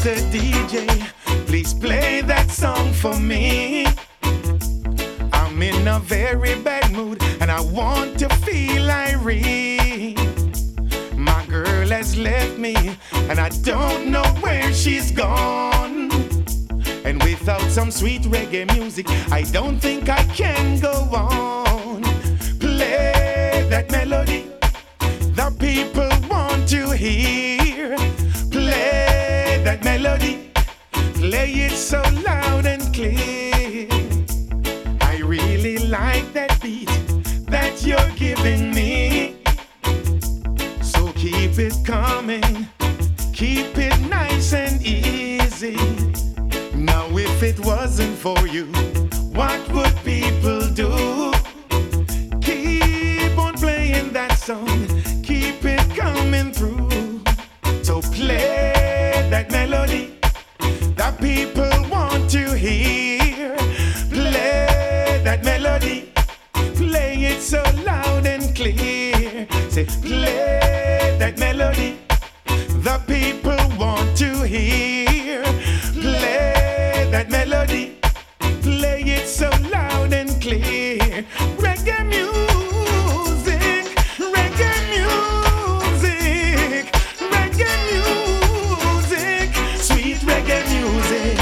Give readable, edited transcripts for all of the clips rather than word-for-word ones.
Mr. DJ, please play that song for me. I'm in a very bad mood and I want to feel irate. My girl has left me and I don't know where she's gone. And without some sweet reggae music, I don't think I can go on. Play that melody the people want to hear. Play that melody, play it so loud and clear. I really like that beat that you're giving me. So keep it coming, keep it nice and easy. Now if it wasn't for you, what would people do? Keep on playing that song, keep it coming through. So play that melody that people want to hear. Play that melody, play it so loud and clear. Say play that melody the people want to hear. Play that melody, play it so loud and clear. Reggae music, reggae music, reggae music, sweet reggae music.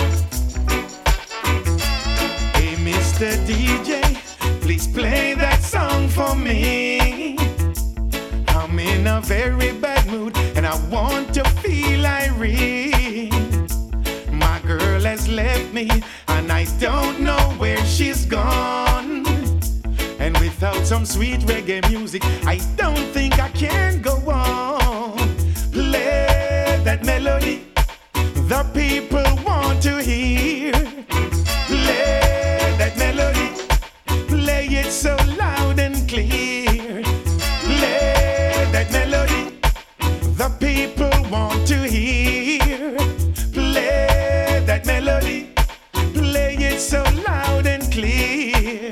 Hey Mr. DJ, please play that song for me. I'm in a very bad mood and I want to feel irate. My girl has left me and I don't know where she's gone. And without some sweet reggae music, I don't think I can go on. Play that melody the people want to hear. Play that melody, play it so loud and clear. Play that melody the people want to hear. Play that melody, play it so loud and clear.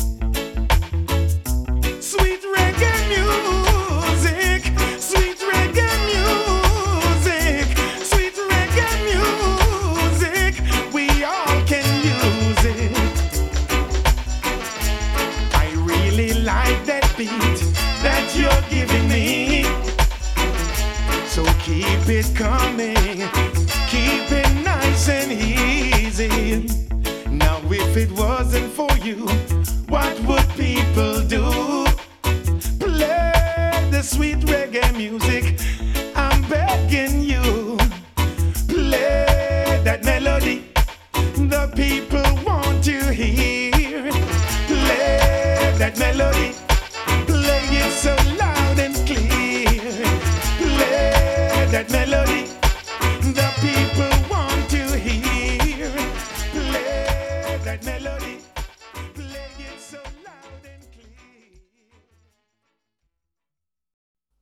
Sweet reggae music, sweet reggae music, sweet reggae music, we all can use it. I really like that beat that you're giving me. So keep it coming, keep it nice and easy. Now if it wasn't for you, what would people do? Play the sweet reggae music, I'm begging you. Play that melody the people want to hear. Play that melody